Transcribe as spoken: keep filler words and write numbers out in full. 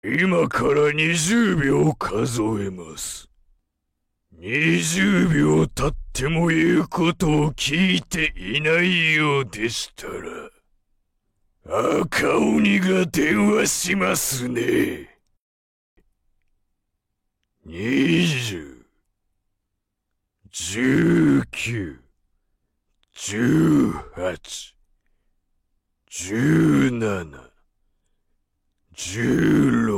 今からにじゅうびょう数えます。にじゅうびょう経っても言うことを聞いていないようでしたら、赤鬼が電話しますね。にじゅう、じゅうきゅう、じゅうはち、じゅうなな、じゅうろく、